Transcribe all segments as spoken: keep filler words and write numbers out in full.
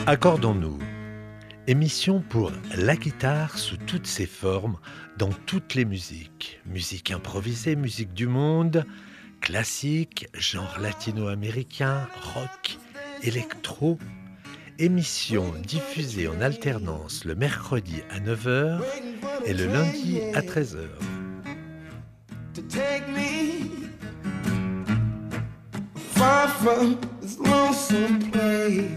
Accordons-nous. Émission pour la guitare sous toutes ses formes, dans toutes les musiques. Musique improvisée, musique du monde, classique, genre latino-américain, rock, électro. Émission diffusée en alternance le mercredi à neuf heures et le lundi à treize heures. To take me far from this lonesome place.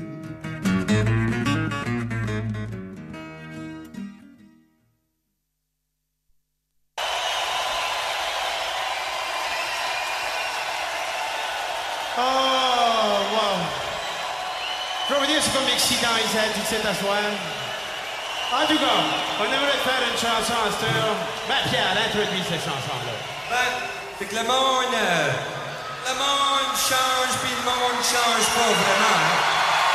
Oh, wow. Je vais vous dire ce que Mexicain ils aiment tout cet assoir. En tout cas, on aimerait faire une chanson en stéréo. Ben, Pierre, introduis cette chanson-là. Ben, c'est que le monde, euh, le monde change, puis le monde change pas vraiment. Hein?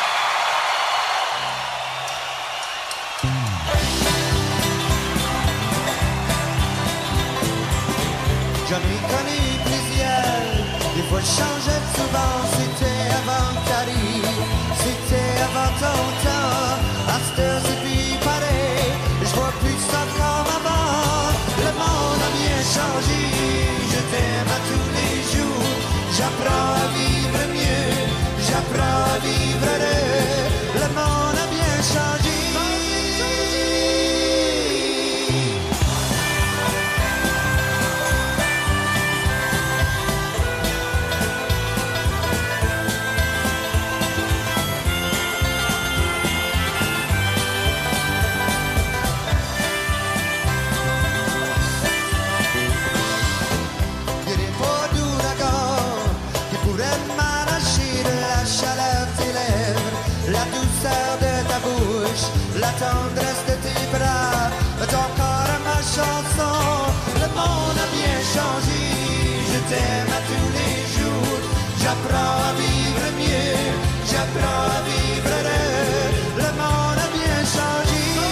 J'en ai connu plusieurs, des fois je changeais souvent, c'était avant que t'arrives, c'était avant ton temps, à cette heure c'est plus pareil, je vois plus ça comme avant, le monde a bien changé, je t'aime à tous les jours, j'apprends à vivre mieux, j'apprends à vivre heureux, le monde a bien changé. La tendresse de tes bras, ton corps à ma chanson. Le monde a bien changé, je t'aime à tous les jours. J'apprends à vivre mieux, j'apprends à vivre heureux. Le monde a bien changé.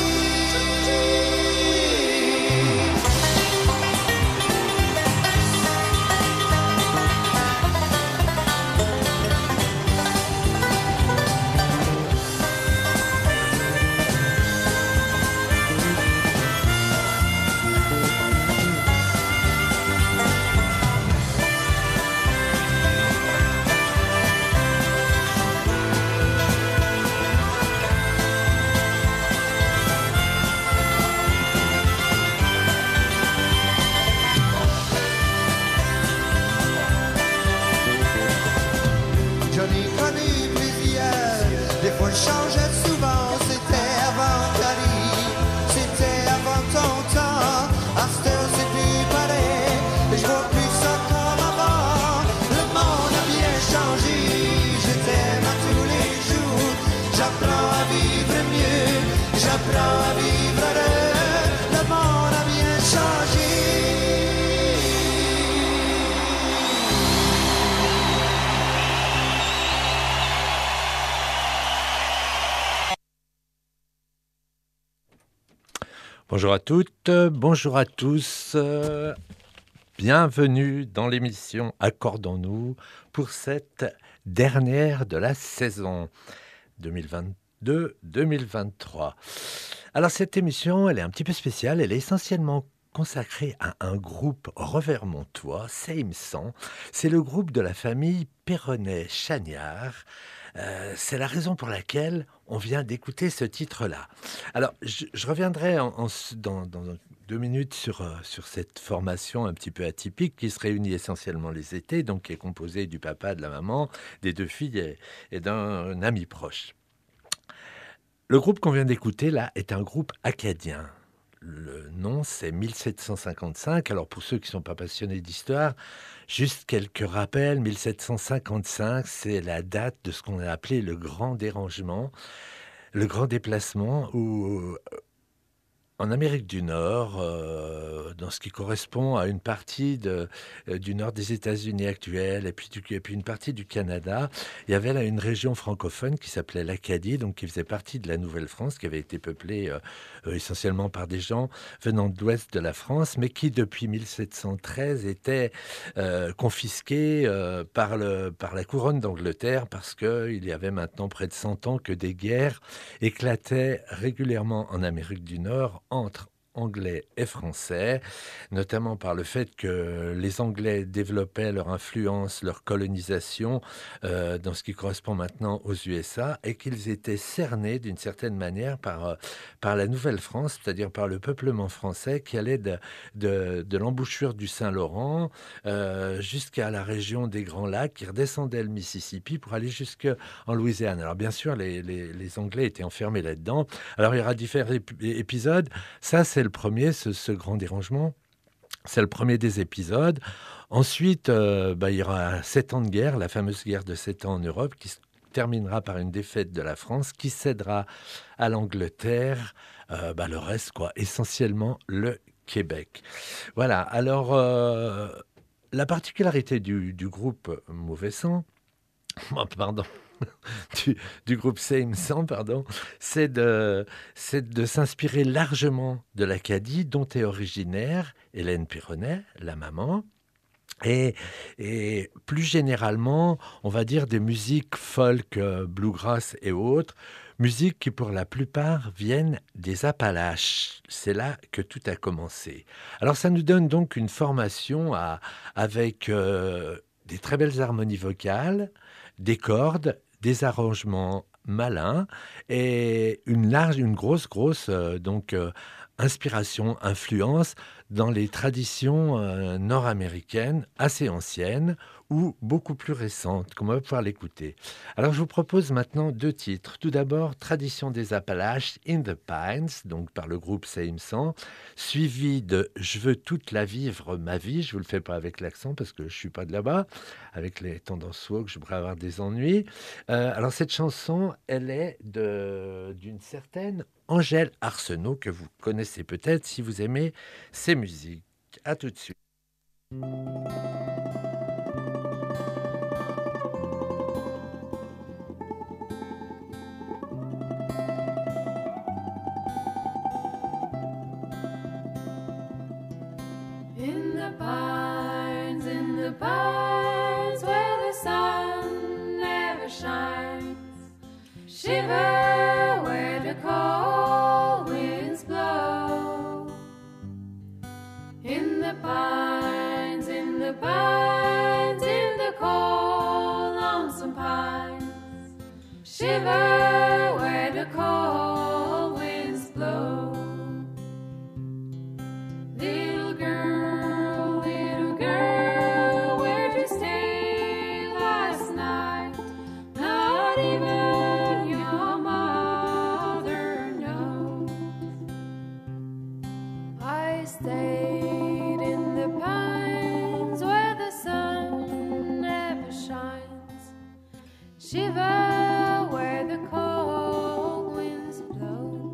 Bonjour à toutes, bonjour à tous, euh, bienvenue dans l'émission Accordons-nous pour cette dernière de la saison deux mille vingt-deux deux mille vingt-trois. Alors cette émission, elle est un petit peu spéciale, elle est essentiellement consacrée à un groupe revermontois, Seimsan. C'est le groupe de la famille Perronnet-Chagnard. Euh, c'est la raison pour laquelle on vient d'écouter ce titre-là. Alors, je, je reviendrai en, en, dans, dans deux minutes sur, euh, sur cette formation un petit peu atypique qui se réunit essentiellement les étés, donc qui est composée du papa, de la maman, des deux filles et, et d'un ami proche. Le groupe qu'on vient d'écouter, là, est un groupe acadien. Le nom, c'est mille sept cent cinquante-cinq. Alors, pour ceux qui ne sont pas passionnés d'histoire, juste quelques rappels. mille sept cent cinquante-cinq, c'est la date de ce qu'on a appelé le grand dérangement, le grand déplacement, où en Amérique du Nord, euh, dans ce qui correspond à une partie de, euh, du nord des États-Unis actuels et puis, du, et puis une partie du Canada, il y avait là une région francophone qui s'appelait l'Acadie, donc qui faisait partie de la Nouvelle-France, qui avait été peuplée euh, euh, essentiellement par des gens venant de l'ouest de la France, mais qui depuis mille sept cent treize était euh, confisquée euh, par, le, par la couronne d'Angleterre parce qu'il y avait maintenant près de cent ans que des guerres éclataient régulièrement en Amérique du Nord entre anglais et français, notamment par le fait que les Anglais développaient leur influence, leur colonisation euh, dans ce qui correspond maintenant aux U S A et qu'ils étaient cernés d'une certaine manière par, euh, par la Nouvelle-France, c'est-à-dire par le peuplement français qui allait de, de, de l'embouchure du Saint-Laurent euh, jusqu'à la région des Grands Lacs, qui redescendait le Mississippi pour aller jusqu'en Louisiane. Alors bien sûr, les, les, les Anglais étaient enfermés là-dedans. Alors il y aura différents ép- épisodes. Ça, c'est le premier, ce, ce grand dérangement. C'est le premier des épisodes. Ensuite, euh, bah, il y aura sept ans de guerre, la fameuse guerre de sept ans en Europe, qui se terminera par une défaite de la France, qui cédera à l'Angleterre euh, bah, le reste, quoi, essentiellement le Québec. Voilà, alors euh, la particularité du, du groupe Mauvais Sang, oh, pardon, du, du groupe Same Sang, pardon, c'est de, c'est de s'inspirer largement de l'Acadie, dont est originaire Hélène Pironnet, la maman, et, et plus généralement, on va dire des musiques folk, euh, bluegrass et autres, musiques qui pour la plupart viennent des Appalaches. C'est là que tout a commencé. Alors ça nous donne donc une formation à, avec euh, des très belles harmonies vocales, des cordes, des arrangements malins et une large, une grosse, grosse euh, donc euh, inspiration, influence dans les traditions euh, nord-américaines assez anciennes ou beaucoup plus récentes, comme on va pouvoir l'écouter. Alors je vous propose maintenant deux titres. Tout d'abord, Tradition des Appalaches, In the Pines, donc par le groupe Same Sang, suivi de Je veux toute la vivre ma vie. Je vous le fais pas avec l'accent parce que je suis pas de là-bas. Avec les tendances woke, je pourrais avoir des ennuis. Euh, alors cette chanson, elle est de, d'une certaine Angèle Arsenault, que vous connaissez peut-être si vous aimez ses musiques. À tout de suite. In the pines, in the pines, where the sun never shines, shiver where the cold winds blow. In the pines, in the pines, in the cold, lonesome pines, shiver where the cold winds blow. Little girl, little girl, where'd you stay last night? Not even your mother knows. I stayed in the pines where the sun never shines. Shiver where the cold winds blow.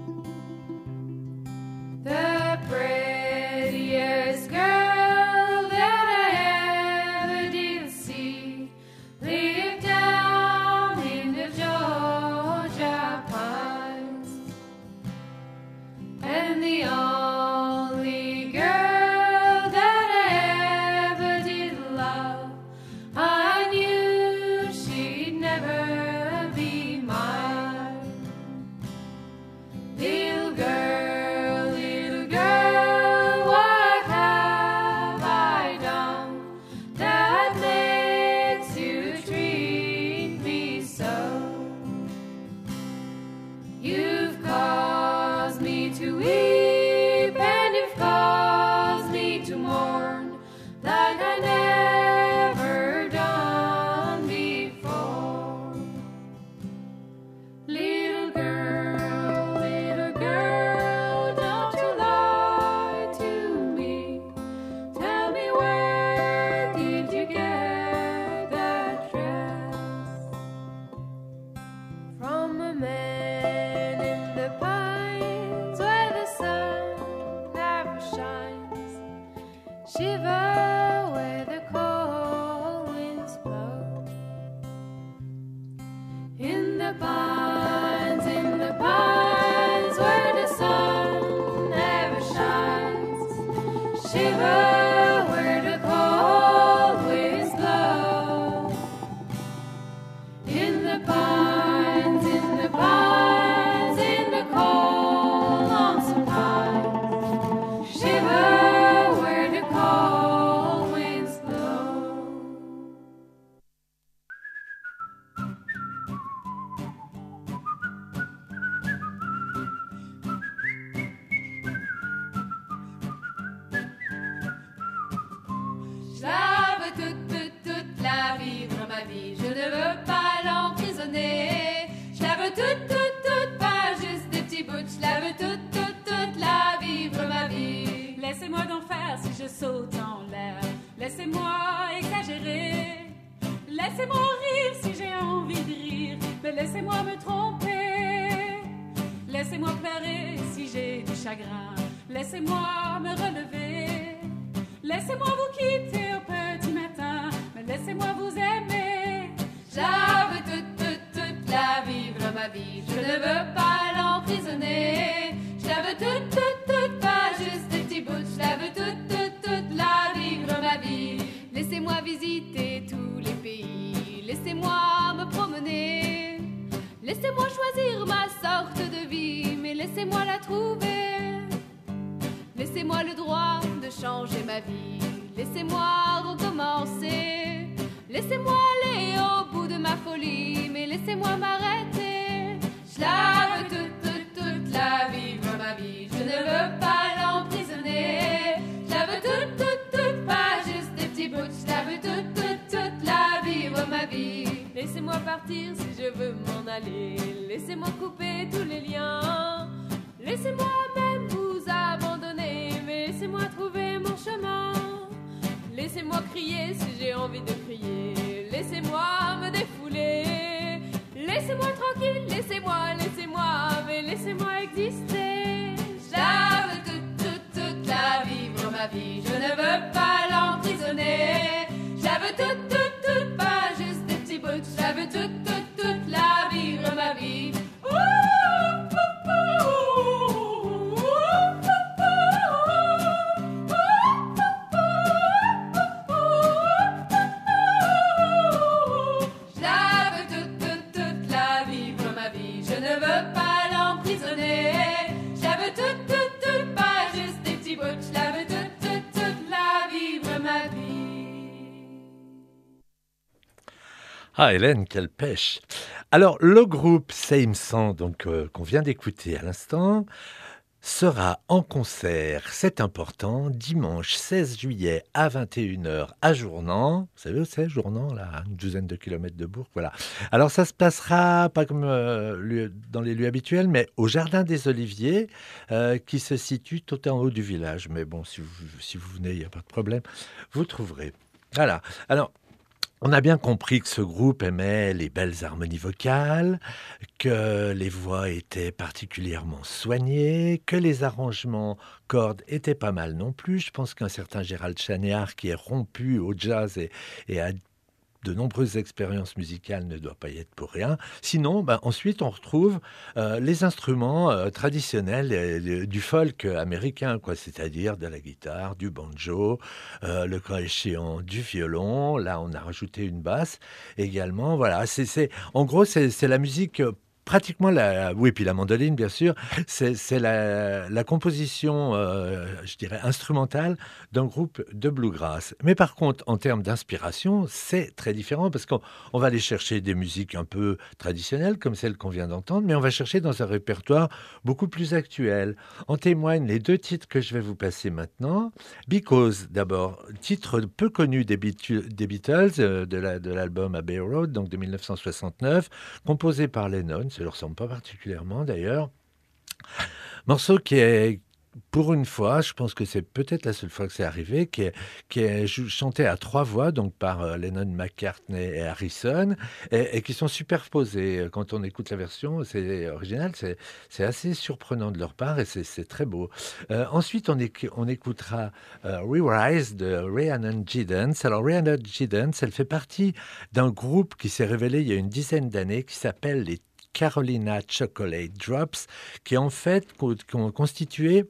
The prettiest girl that I ever did see lived down in the Georgia pines, and the only girl that I ever did love, I knew she'd never ma vie, je ne veux pas l'emprisonner. Je la veux toute, toute, toute, pas juste des petits bouts. Je la veux toute, toute, toute, la vivre ma vie. Laissez-moi d'en faire si je saute en l'air. Laissez-moi exagérer. Laissez-moi rire si j'ai envie de rire. Mais laissez-moi me tromper. Laissez-moi pleurer si j'ai du chagrin. Laissez-moi me relever. Laissez-moi vous quitter au petit matin. Mais laissez-moi vous aimer. Je la veux toute, toute, toute la vivre ma vie. Je ne veux pas l'emprisonner. Je la veux toute, toute, toute, pas juste des petits bouts. Je la veux toute, toute, toute la vivre ma vie. Laissez-moi visiter tous les pays. Laissez-moi me promener. Laissez-moi choisir ma sorte de vie. Mais laissez-moi la trouver. Laissez-moi le droit de changer ma vie. Laissez-moi recommencer. Laissez-moi aller au bout de ma folie. Mais laissez-moi m'arrêter. Je la veux toute, toute, toute la vivre ma vie. Je ne veux pas l'emprisonner. Je la veux toute, toute, toute, pas juste des petits bouts. Je la veux toute, toute, toute la vivre ma vie. Laissez-moi partir si je veux m'en aller. Laissez-moi couper tous les liens. Laissez-moi même vous abandonner. Mais laissez-moi trouver mon chemin. Laissez-moi crier si j'ai envie de crier. Laissez-moi me défouler. Laissez-moi tranquille, laissez-moi, laissez-moi, mais laissez-moi exister. Je la veux toute, toute, toute la vivre ma vie. Je ne veux pas l'emprisonner. Je la veux toute, toute, toute, pas juste des petits bouts. Je la veux toute, toute, toute la vivre ma vie. Ah, Hélène, quelle pêche! Alors, le groupe Same Song, donc, euh, qu'on vient d'écouter à l'instant, sera en concert, c'est important, dimanche seize juillet à vingt et une heures à Journan. Vous savez où c'est, Journan, là, à une douzaine de kilomètres de Bourg, voilà. Alors, ça se passera pas comme euh, lieu- dans les lieux habituels, mais au Jardin des Oliviers, euh, qui se situe tout en haut du village. Mais bon, si vous, si vous venez, il n'y a pas de problème, vous trouverez. Voilà. Alors, on a bien compris que ce groupe aimait les belles harmonies vocales, que les voix étaient particulièrement soignées, que les arrangements cordes étaient pas mal non plus. Je pense qu'un certain Gérald Chanéard, qui est rompu au jazz et, et a de nombreuses expériences musicales, ne doit pas y être pour rien. Sinon, ben, ensuite, on retrouve euh, les instruments euh, traditionnels euh, le- du folk américain, quoi, c'est-à-dire de la guitare, du banjo, euh, le cas échéant du violon. Là, on a rajouté une basse également. Voilà, c'est, c'est, en gros, c'est, c'est la musique. euh, Pratiquement la, oui, puis la mandoline, bien sûr, c'est, c'est la, la composition, euh, je dirais, instrumentale d'un groupe de bluegrass. Mais par contre, en termes d'inspiration, c'est très différent parce qu'on on va aller chercher des musiques un peu traditionnelles, comme celle qu'on vient d'entendre, mais on va chercher dans un répertoire beaucoup plus actuel. En témoignent les deux titres que je vais vous passer maintenant. Because, d'abord, titre peu connu des, Beatu- des Beatles, euh, de, la- de l'album Abbey Road, donc de mille neuf cent soixante-neuf, composé par Lennon, ça ne leur ressemble pas particulièrement d'ailleurs. Morceau qui est, pour une fois, je pense que c'est peut-être la seule fois que c'est arrivé, qui est, qui est jou- chanté à trois voix, donc par euh, Lennon, McCartney et Harrison, et, et qui sont superposés. Quand on écoute la version, c'est original, c'est, c'est assez surprenant de leur part et c'est, c'est très beau. Euh, ensuite, on, éc- on écoutera euh, Re-Rise de Rhiannon Giddens. Alors, Rhiannon Giddens, elle fait partie d'un groupe qui s'est révélé il y a une dizaine d'années, qui s'appelle les Carolina Chocolate Drops, qui est en fait co- con- constitué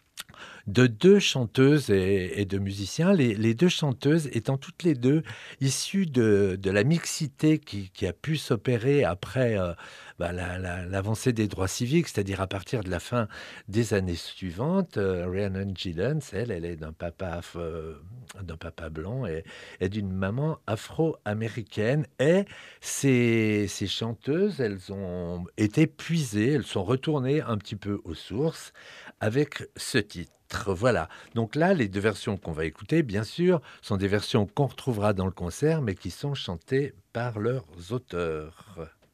de deux chanteuses et, et de musiciens, les, les deux chanteuses étant toutes les deux issues de, de la mixité qui, qui a pu s'opérer après euh, bah, la- la- l'avancée des droits civiques, c'est-à-dire à partir de la fin des années suivantes. Euh, Rhiannon Giddens, elle, elle est d'un papa, af- euh, d'un papa blanc et, et d'une maman afro-américaine. Et ces, ces chanteuses, elles ont été puisées, elles sont retournées un petit peu aux sources avec ce titre. quatre. Voilà. Donc là, les deux versions qu'on va écouter, bien sûr, sont des versions qu'on retrouvera dans le concert, mais qui sont chantées par leurs auteurs.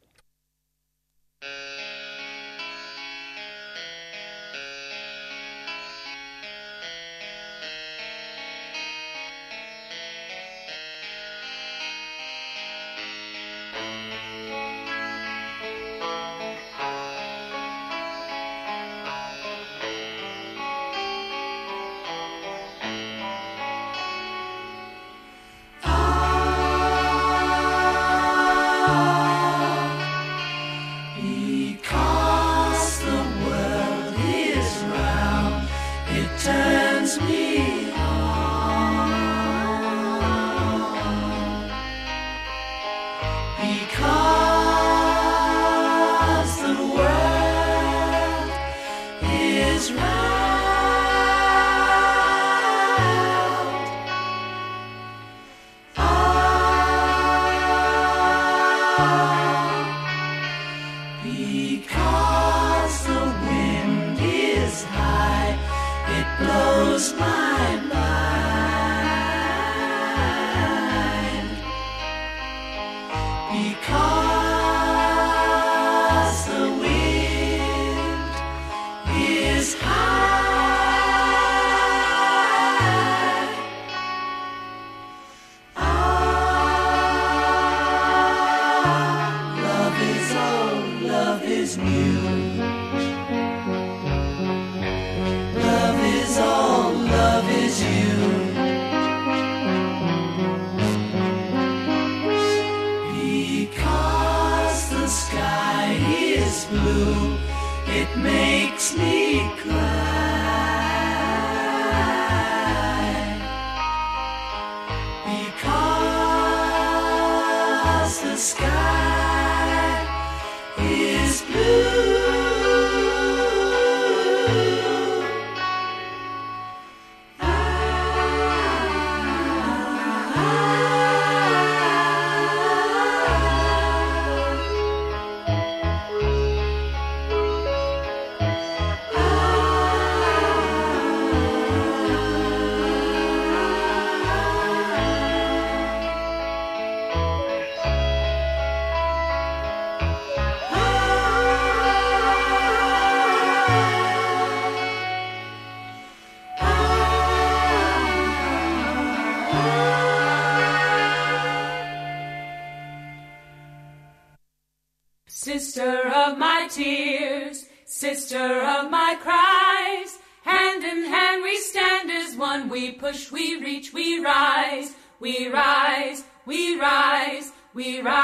Sister of my tears, sister of my cries, hand in hand we stand as one, we push, we reach, we rise, we rise, we rise, we rise.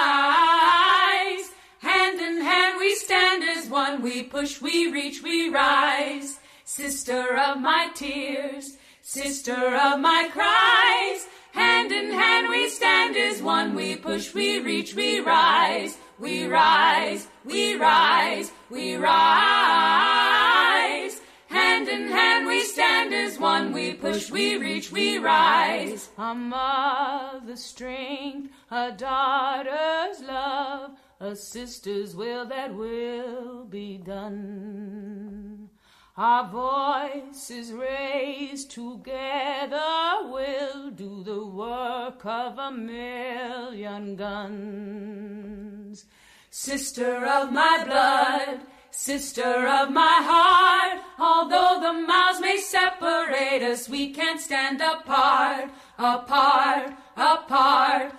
Hand in hand we stand as one, we push, we reach, we rise. Sister of my tears, sister of my cries, hand in hand we stand as one, we push, we reach, we rise. We rise, we rise, we rise. Hand in hand we stand as one, we push, we reach, we rise. A mother's strength, a daughter's love, a sister's will that will be done. Our voices raised together will do the work of a million guns. Sister of my blood, sister of my heart, although the miles may separate us, we can't stand apart, apart, apart,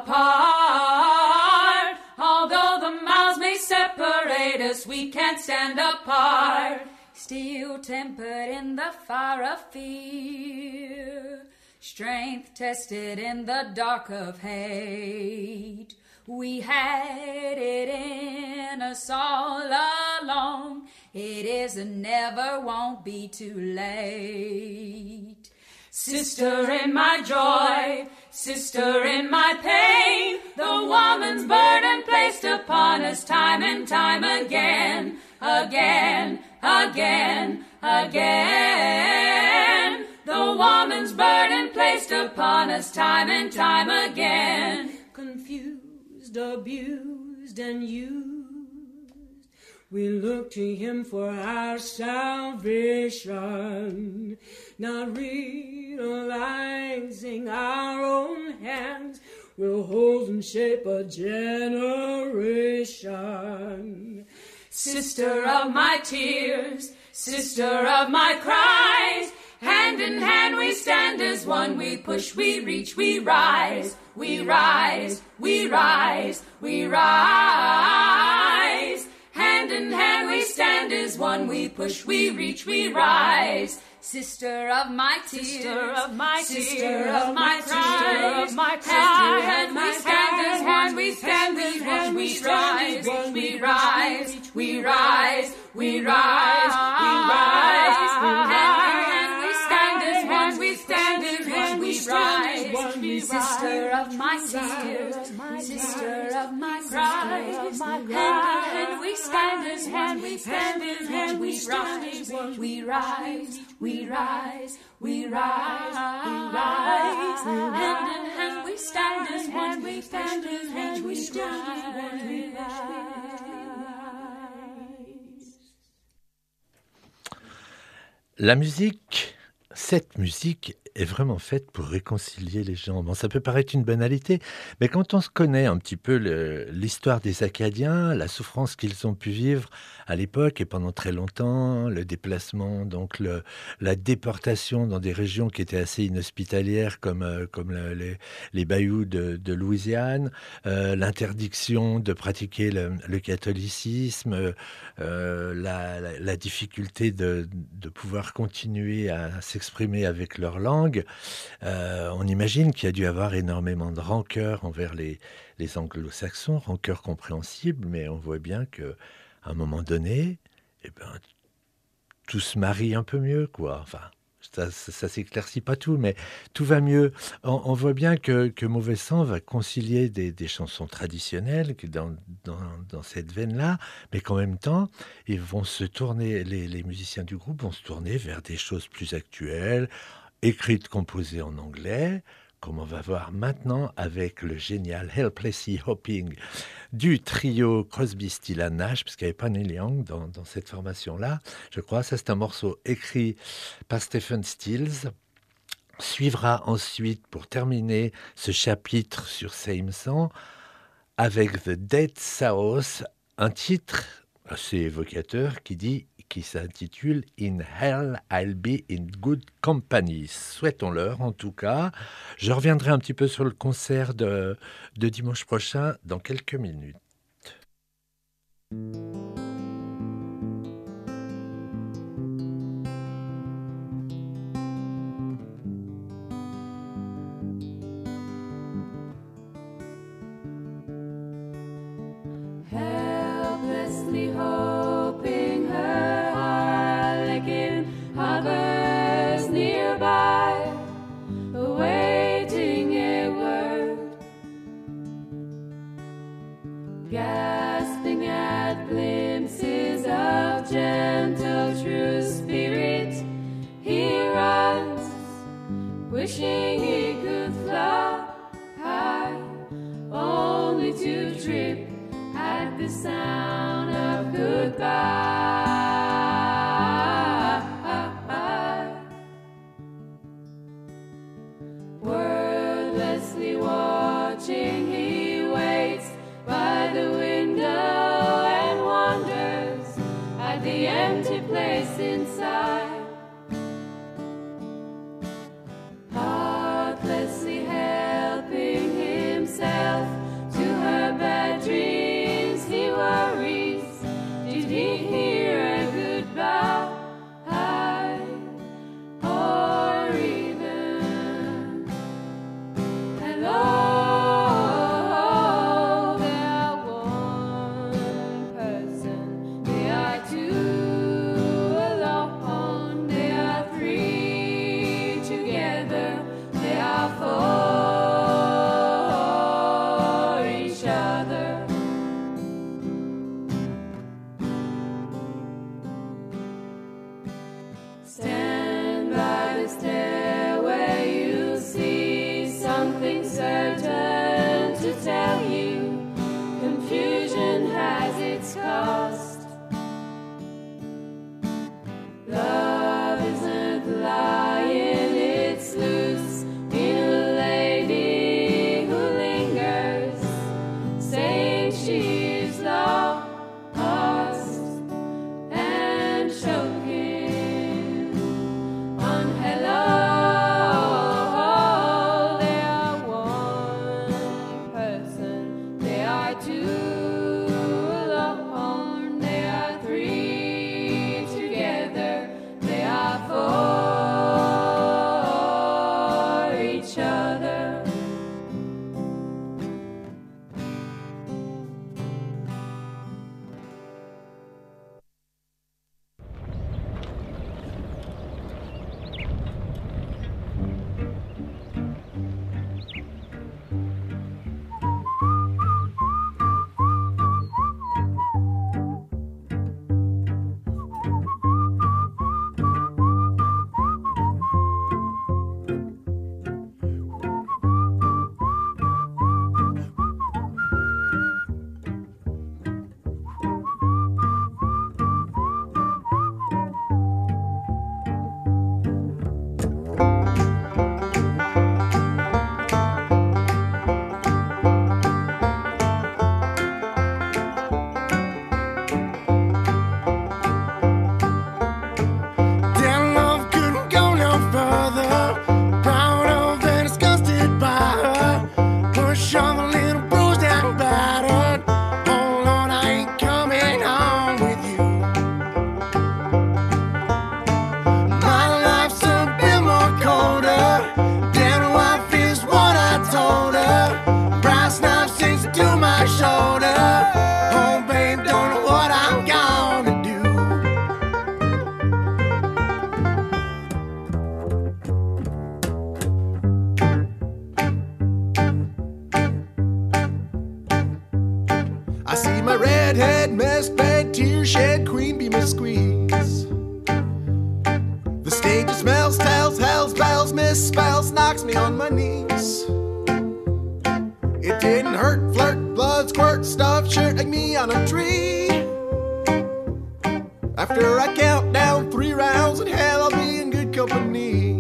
apart. Although the miles may separate us, we can't stand apart. Steel tempered in the fire of fear, strength tested in the dark of hate. We had it in us all along. It is and never won't be too late. Sister in my joy, sister in my pain, the woman's burden placed upon us time and time again, again, again, again. The woman's burden placed upon us time and time again. Confused, abused, and used, We look to him for our salvation, not realizing our own hands will hold and shape a generation. Sister of my tears, sister of my cries, hand in hand we stand as one, we push, we reach, we rise, we rise, we rise, we rise. Hand in hand we stand as one, we push, we reach, we rise. Sister of my tears, sister of my sister tears, of my cries, of my hand in hand we stand as one, we stand as one, we rise, we rise, we rise, we rise, we rise. Hand in hand we stand as one, we stand as one, we rise. Sister of my tears, sister of my cries, hand in hand we stand as hand, we stand as hand, we rise, we rise, we rise, we rise, we rise. Hand in hand we stand as hand, we stand as hand, we rise, we rise. La musique, cette musique est vraiment faite pour réconcilier les gens. Bon, ça peut paraître une banalité, mais quand on se connaît un petit peu le, l'histoire des Acadiens, la souffrance qu'ils ont pu vivre à l'époque et pendant très longtemps, le déplacement, donc le, la déportation dans des régions qui étaient assez inhospitalières comme, euh, comme le, les, les bayous de, de Louisiane, euh, l'interdiction de pratiquer le, le catholicisme, euh, la, la, la difficulté de, de pouvoir continuer à s'exprimer avec leur langue. Euh, on imagine qu'il y a dû avoir énormément de rancœur envers les, les anglo-saxons, rancœur compréhensible, mais on voit bien qu'à un moment donné, eh ben, tout se marie un peu mieux, quoi. Enfin, ça, ça, ça s'éclaircit pas tout, mais tout va mieux. On, on voit bien que, que Mauvais Sang va concilier des, des chansons traditionnelles dans, dans, dans cette veine-là, mais qu'en même temps, ils vont se tourner, les, les musiciens du groupe vont se tourner vers des choses plus actuelles, écrites, composées en anglais, comme on va voir maintenant avec le génial Helplessly Hoping du trio Crosby, Stills and Nash, parce qu'il n'y avait pas Neil Young dans, dans cette formation-là, je crois. Ça, c'est un morceau écrit par Stephen Stills. Suivra ensuite, pour terminer ce chapitre sur Same Song, avec The Dead South, un titre assez évocateur qui dit, qui s'intitule In Hell I'll Be in Good Company. Souhaitons-leur en tout cas. Je reviendrai un petit peu sur le concert de, de dimanche prochain dans quelques minutes. helplessly hoping her harlequin hovers nearby, awaiting a word, gasping at glimpses of gentle true spirit. He runs, wishing he could fly high, only to trip at the sound of goodbye. Wordlessly watching, he waits by the window and wonders at the empty place inside. Heartlessly helping himself to her bad dreams, he worries. Did he hear a goodbye? Or even hello? They are one person, they are two alone. me on my knees. It didn't hurt, flirt, blood, squirt, stuff, shirt like me on a tree. After I count down three rounds, in hell I'll be in good company.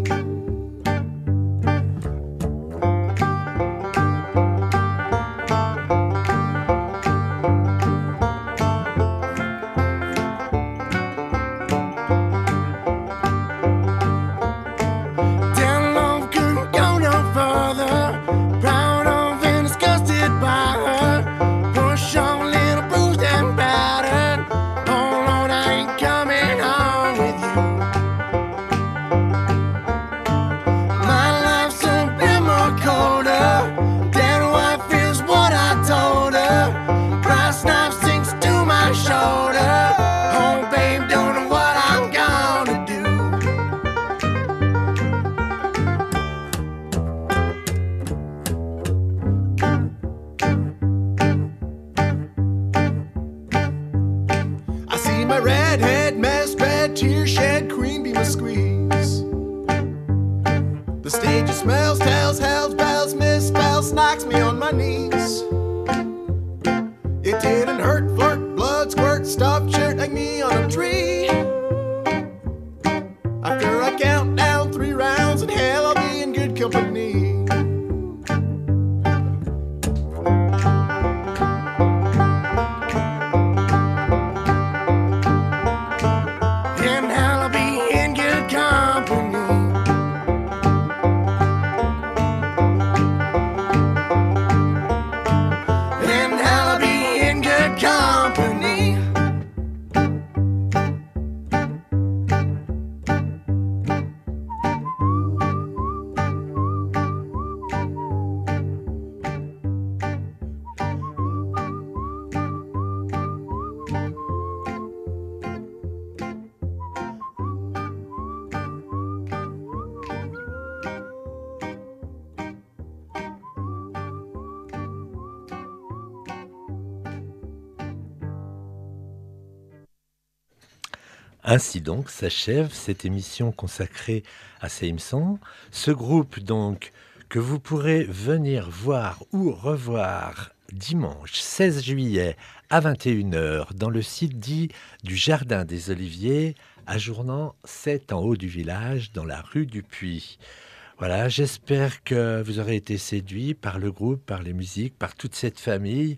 Ainsi donc s'achève cette émission consacrée à Same Song. Ce groupe donc que vous pourrez venir voir ou revoir dimanche seize juillet à vingt et une heures dans le site dit du Jardin des Oliviers à Journan, sept en haut du village dans la rue du Puy. Voilà, j'espère que vous aurez été séduits par le groupe, par les musiques, par toute cette famille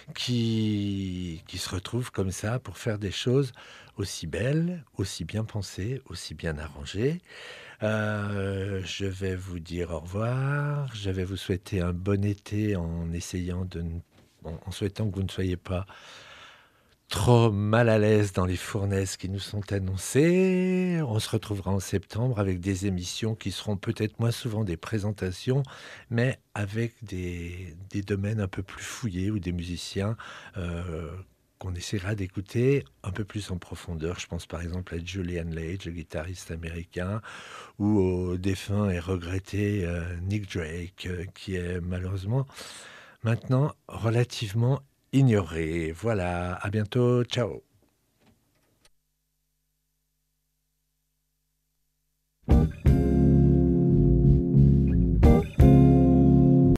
qui, qui se retrouve comme ça pour faire des choses aussi belles, aussi bien pensées, aussi bien arrangées. Euh, je vais vous dire au revoir. Je vais vous souhaiter un bon été en essayant de, en, en souhaitant que vous ne soyez pas trop mal à l'aise dans les fournaises qui nous sont annoncées. On se retrouvera en septembre avec des émissions qui seront peut-être moins souvent des présentations, mais avec des, des domaines un peu plus fouillés ou des musiciens euh, qu'on essaiera d'écouter un peu plus en profondeur. Je pense par exemple à Julian Lage, le guitariste américain, ou au défunt et regretté euh, Nick Drake, euh, qui est malheureusement maintenant relativement ignoré. Voilà, à bientôt, ciao.